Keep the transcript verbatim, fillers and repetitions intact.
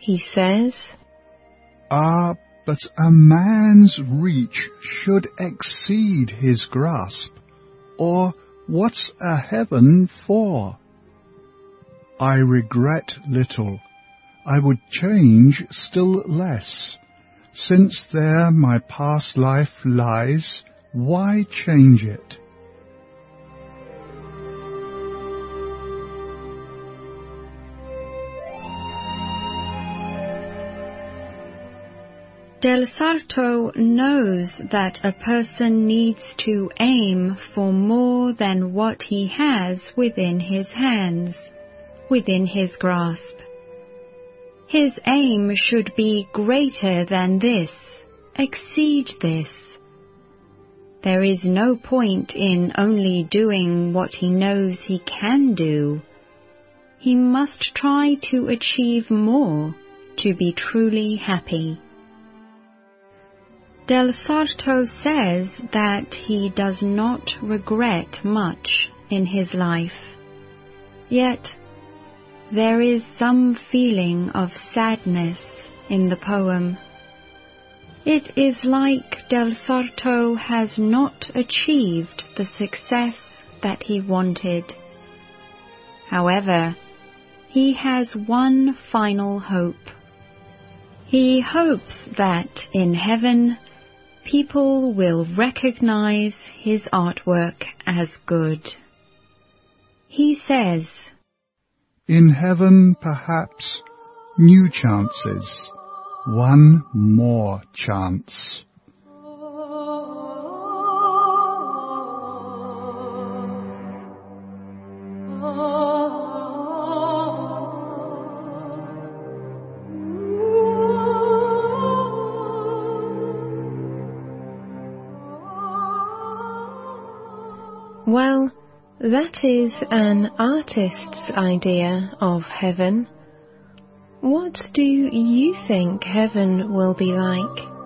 he says, Ah, but a man's reach should exceed his grasp, or what's a heaven for? I regret little, I would change still less. Since there my past life lies, why change it? Del Sarto knows that a person needs to aim for more than what he has within his hands, within his grasp. His aim should be greater than this, exceed this. There is no point in only doing what he knows he can do. He must try to achieve more to be truly happy. Del Sarto says that he does not regret much in his life, yet there is some feeling of sadness in the poem. It is like Del Sarto has not achieved the success that he wanted. However, he has one final hope. He hopes that in heaven people will recognize his artwork as good. He says, In heaven, perhaps, new chances, one more chance. Well, that is an artist's idea of heaven. What do you think heaven will be like?